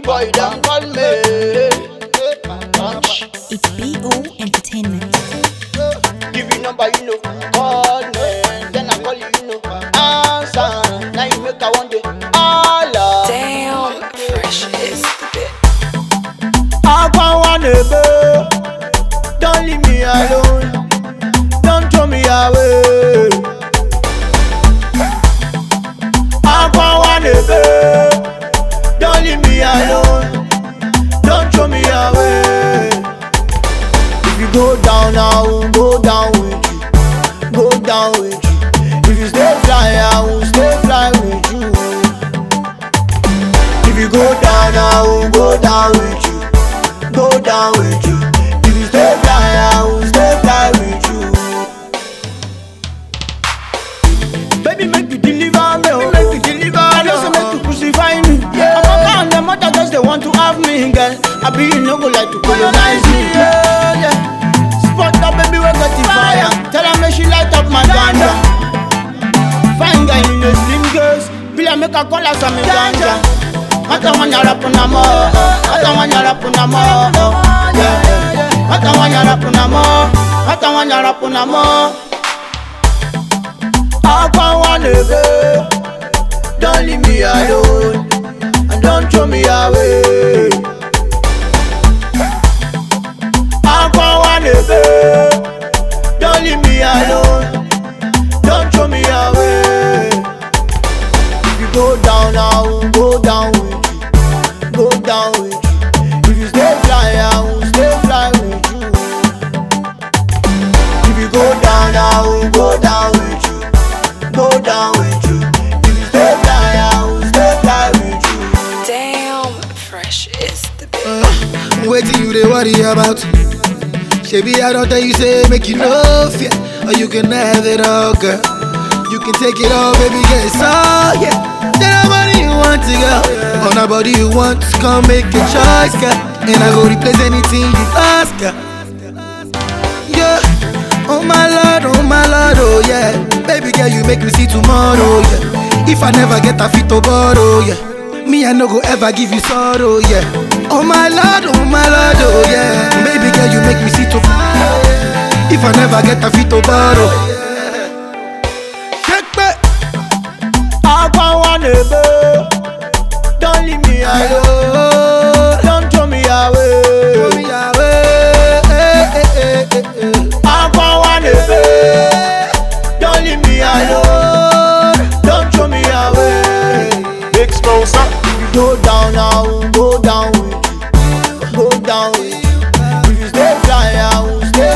boy them call me. It's BO Entertainment. Give you number, you know, call me. Then I call you, you know, answer. Now you make I one day all. Damn, fresh is the bit. I can't want to be. Don't leave me alone. Don't throw me away. I can't want to be. Don't leave me alone. Don't throw me away. If you go down, I will go down with you. Go down with you. If you stay fly, I will stay fly with you. If you go down, I will go down with you. Go down with you. If you stay fly, I will stay fly with you. Baby, make you deliver me, oh. Make you deliver me. I also make you crucify me. Yeah. I'm a mother, just they want to have me, girl. I be you no go like to colonize me. Yeah, yeah. Spot up, baby, we got the fire. Tell her make she light up my ganja. Fine girl in the slim girls. Be like make her call us some ganja. Hata wanya rapuna mo, hata wanya rapuna mo, yeah. Hata wanya rapuna mo, hata wanya rapuna mo. I can't wanna be. Don't leave me alone, and don't throw me away. I can't wanna be. Don't leave me alone, don't throw me away. If you go down, I will go down with you. Go down with you. If you stay fly, I will stay fly with you. If you go down, I will go down with you. Go down with you. If you stay fly, I will stay fly with you. Damn, fresh is the bit. Wait till you they worry about. Baby, I don't tell you say make you no fear, or you can have it all, girl. You can take it all, baby, get it all, yeah. Tell nobody you want to go, or nobody you want to come make a choice, girl. And I go replace anything you ask, girl. Yeah, oh my lord, oh yeah. Baby girl, you make me see tomorrow, yeah. If I never get a fit to borrow, yeah. Me, I no go ever give you sorrow, yeah. Oh my lord, oh yeah. Baby girl, you make me see tomorrow, yeah. If I never get a fit to borrow, take back. I can't wanna be. Don't leave me alone. Don't throw me away. Throw me away. I can't wanna be. Don't leave me alone. Don't throw me away. Big Smosa. If you go down, I will go down with you. Go down with you. If you stay fly, I will stay